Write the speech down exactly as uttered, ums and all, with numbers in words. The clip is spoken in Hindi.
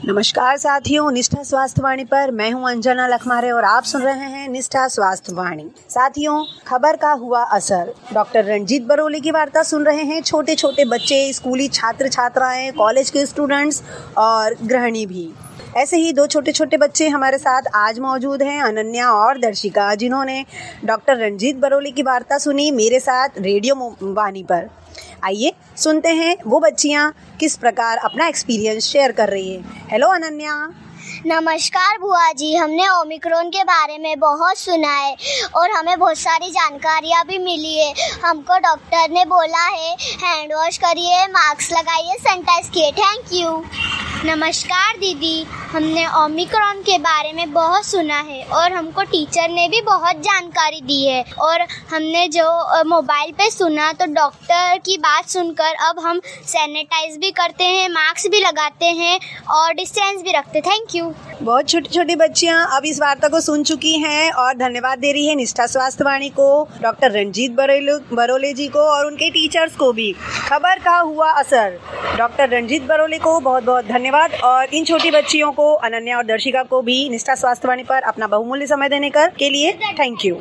नमस्कार साथियों, निष्ठा स्वास्थ्य वाणी पर मैं हूं अंजना लखमारे और आप सुन रहे हैं निष्ठा स्वास्थ्य वाणी। साथियों, खबर का हुआ असर। डॉक्टर रणजीत बरोली की वार्ता सुन रहे हैं। छोटे छोटे बच्चे, स्कूली छात्र छात्राएं, कॉलेज के स्टूडेंट्स और गृहिणी भी। ऐसे ही दो छोटे छोटे बच्चे हमारे साथ आज मौजूद हैं, अनन्या और दर्शिका, जिन्होंने डॉक्टर रणजीत बरोली की वार्ता सुनी मेरे साथ रेडियो वाणी पर। आइए सुनते हैं वो बच्चियां किस प्रकार अपना एक्सपीरियंस शेयर कर रही है। हेलो अनन्या। नमस्कार बुआ जी, हमने ओमिक्रॉन के बारे में बहुत सुना है और हमें बहुत सारी जानकारियाँ भी मिली है। हमको डॉक्टर ने बोला है हैंड वॉश करिए, मास्क लगाइए, सैनिटाइज किए। Thank you. नमस्कार दीदी, हमने ओमिक्रॉन के बारे में बहुत सुना है और हमको टीचर ने भी बहुत जानकारी दी है और हमने जो मोबाइल पे सुना तो डॉक्टर की बात सुनकर अब हम सैनिटाइज भी करते हैं, मास्क भी लगाते हैं और डिस्टेंस भी रखते। Thank you. बहुत छोटी छोटी बच्चियां अब इस वार्ता को सुन चुकी हैं और धन्यवाद दे रही है निष्ठा स्वास्थ्य वाणी को, डॉक्टर रणजीत बरोले जी को और उनके टीचर्स को भी। खबर का हुआ असर। डॉक्टर रणजीत बरोले को बहुत बहुत धन्यवाद और इन छोटी बच्चियों को, अनन्या और दर्शिका को भी निष्ठा स्वास्थ्य वाणी पर अपना बहुमूल्य समय देने के लिए थैंक यू।